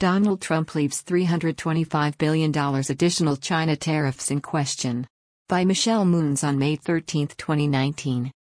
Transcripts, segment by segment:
Donald Trump leaves $325 billion additional China tariffs in question. By Michelle Moons on May 13, 2019.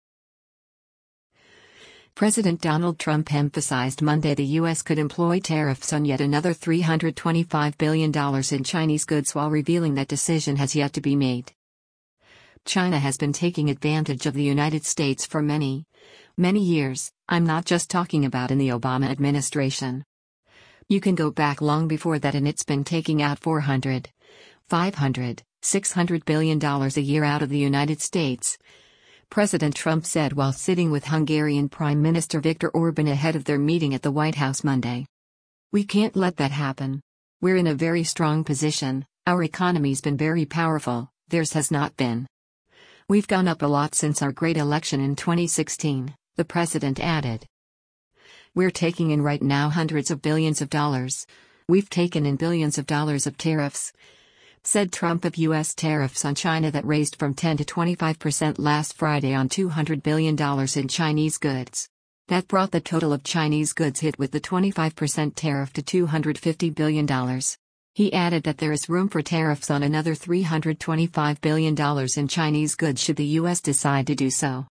President Donald Trump emphasized Monday the U.S. could employ tariffs on yet another $325 billion in Chinese goods while revealing that decision has yet to be made. China has been taking advantage of the United States for many years. I'm not just talking about in the Obama administration. You can go back long before that, and it's been taking out $400, $500, $600 billion a year out of the United States, President Trump said while sitting with Hungarian Prime Minister Viktor Orban ahead of their meeting at the White House Monday. We can't let that happen. We're in a very strong position, our economy's been very powerful, theirs has not been. We've gone up a lot since our great election in 2016, the president added. We're taking in right now hundreds of billions of dollars. We've taken in billions of dollars of tariffs, said Trump of U.S. tariffs on China that raised from 10 to 25% last Friday on $200 billion in Chinese goods. That brought the total of Chinese goods hit with the 25% tariff to $250 billion. He added that there is room for tariffs on another $325 billion in Chinese goods should the U.S. decide to do so.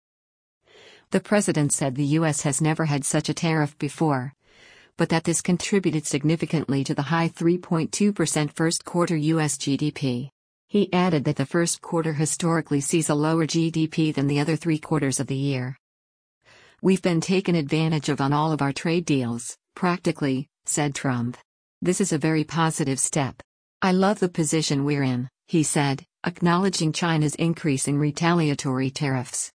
The president said the U.S. has never had such a tariff before, but that this contributed significantly to the high 3.2% first quarter U.S. GDP. He added that the first quarter historically sees a lower GDP than the other 3 quarters of the year. We've been taken advantage of on all of our trade deals, practically, said Trump. This is a very positive step. I love the position we're in, he said, acknowledging China's increasing retaliatory tariffs.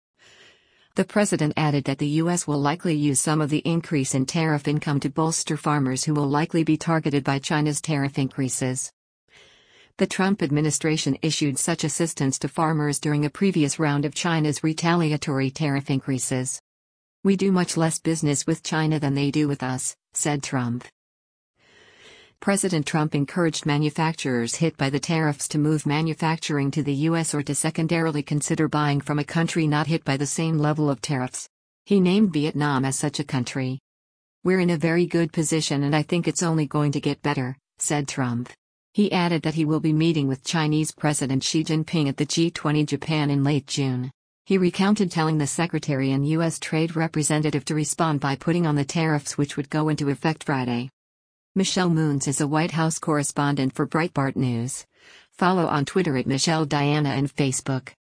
The president added that the U.S. will likely use some of the increase in tariff income to bolster farmers who will likely be targeted by China's tariff increases. The Trump administration issued such assistance to farmers during a previous round of China's retaliatory tariff increases. We do much less business with China than they do with us, said Trump. President Trump encouraged manufacturers hit by the tariffs to move manufacturing to the U.S. or to secondarily consider buying from a country not hit by the same level of tariffs. He named Vietnam as such a country. We're in a very good position and I think it's only going to get better, said Trump. He added that he will be meeting with Chinese President Xi Jinping at the G20 Japan in late June. He recounted telling the secretary and U.S. Trade Representative to respond by putting on the tariffs which would go into effect Friday. Michelle Moons is a White House correspondent for Breitbart News. Follow on Twitter at Michelle Diana and Facebook.